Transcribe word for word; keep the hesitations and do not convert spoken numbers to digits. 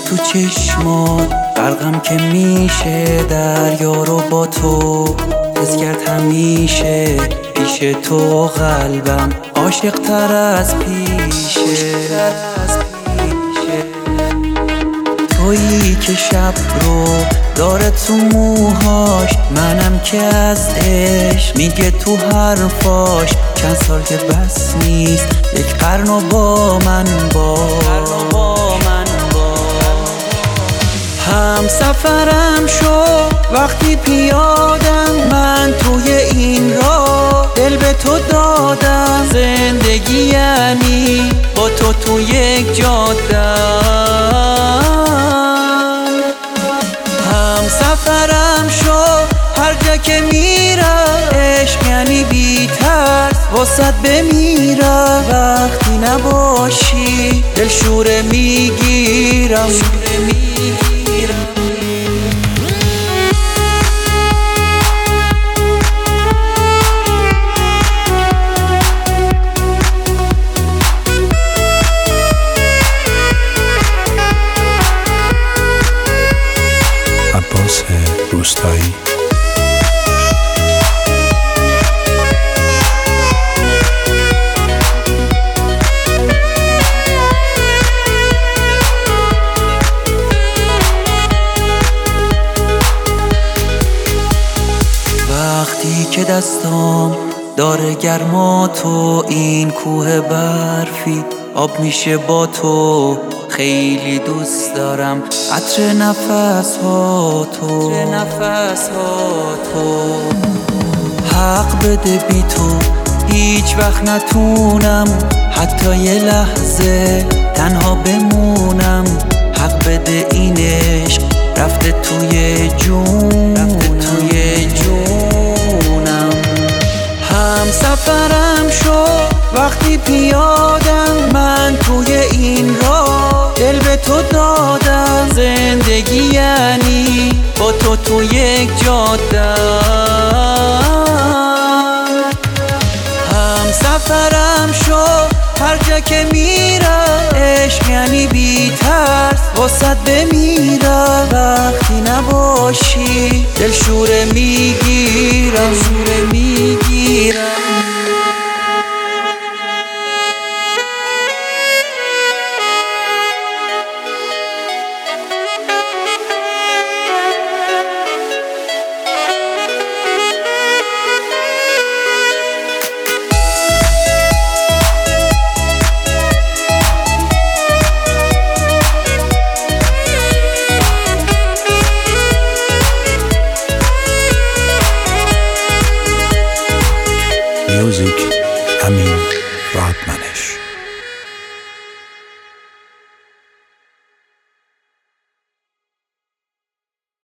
تو چشمات غرقم که میشه دریا رو با تو حس کرد همیشه پیش تو قلبم عاشق تر از پیشه تویی که شب رو داره تو موهاش منم که از عشق میگه تو حرفاش چند سال که بس نیست یک قرن و با من با هم سفرم شو وقتی پیادم من توی این راه دل به تو دادم زندگی یعنی با تو تو یک جادم هم سفرم شو هر جا که میرم عشق یعنی بی ترس واسط بمیرم وقتی نباشی دل شوره میگیرم عباس روستایی. وقتی که دستام داره گرما تو این کوه برفی آب میشه با تو خیلی دوست دارم عطر نفس ها تو نفس ها تو حق بده بی تو هیچ وقت نتونم حتی یه لحظه تنها بمونم حق بده این عشق رفته توی جون رفته توی جونم هم سفرم شو وقتی پیادم من توی این راه دل به تو دادم زندگی یعنی با تو تو یک جادم هم سفرم شو هر جا که میرم عشق یعنی بی ترس واسط بمیرم وقتی نباشی دل شوره میگیرم شوره میگیرم Music, Amin Radman.